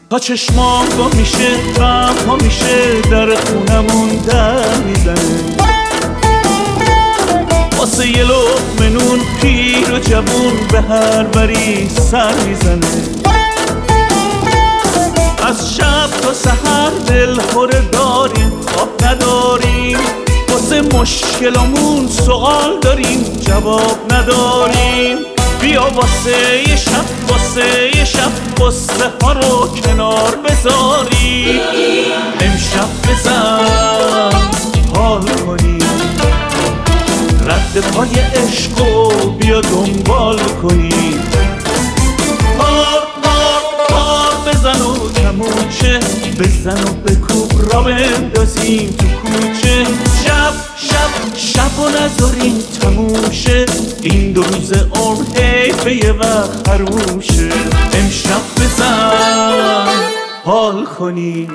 تا چشمام گم میشه غم ها میشه در خونمون در میزنه واسه یه لقمه نون پیر و جوون به هر بری سر میزنه از شب تا سحر دل خوره داریم خواب نداریم واسه مشکلامون سوال داریم جواب نداریم بیا واسه یه شب قصه ها رو کنار بذاریم امشب بزن حال کنیم رد پای عشق و بیا دنبال کنیم پار بزن و کموچه بزن و بکوب را بندازیم تو کوچه شب و نذاریم تموشه این 2 روز عمر حیفه یه وقت خروشه امشب بزن حال کنیم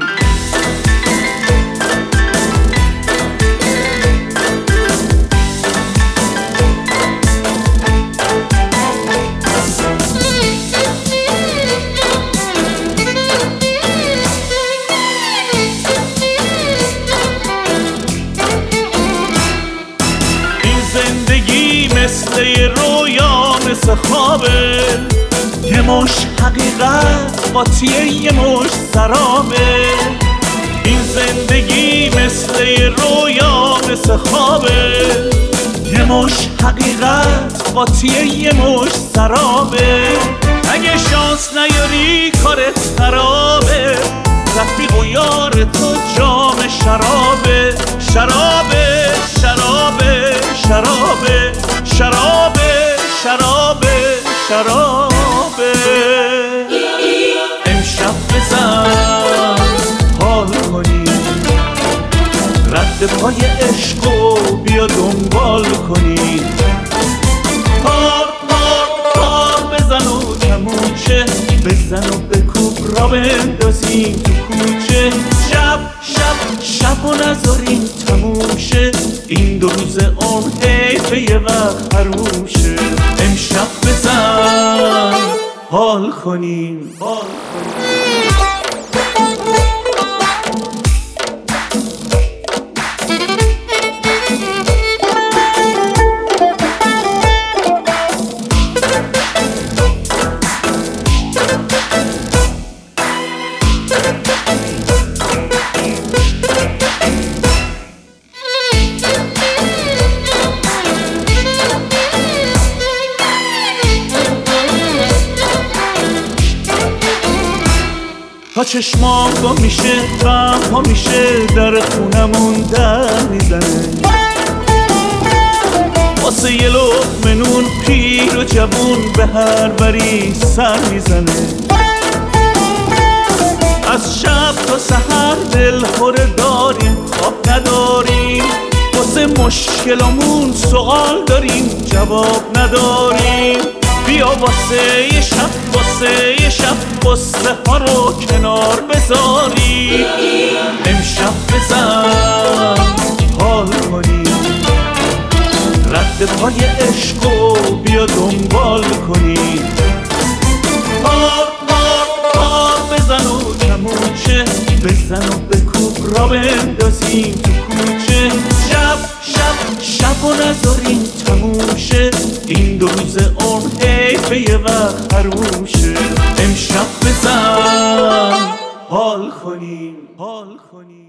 مثل یه رویا مثل خوابه یه مش حقیقت قاطیه یه مش سرابه این زندگی مثل یه رویا مثل خوابه یه مش حقیقت قاطیه یه مش سرابه اگه شانس نیاری کارت خرابه رفیق و یار تو جام شرابه شرابه شرابه شرابه شرابه شرابه شرابه امشب بزن حال کنیم رد پای عشق و بیا دنبال کنیم پار بزن و کموچه بزن و بکوب را بندازیم تو کوچه شب و نذاریم تموشه این 2 روز عمر حیفه یه وقت خروشه امشب بزن حال کنیم تا چشمام گم میشه غم ها میشه در خونمون در میزنه واسه یه لقمه نون پیر و جوون به هر بری سر میزنه از شب تا سحر دل خوره داریم خواب نداریم واسه مشکلامون سوال داریم جواب نداریم بیا واسه یه شب قصه ها رو کنار بذاریم امشب بزن حال کنیم رد پای عشق و بیا دنبال کنیم پار بزن و کموچه بزن و بکوب را بندازیم تو کوچه شب و نذاریم تموشه این 2 روز عمر حیفه یه وقت خروشه امشب بزن حال کنیم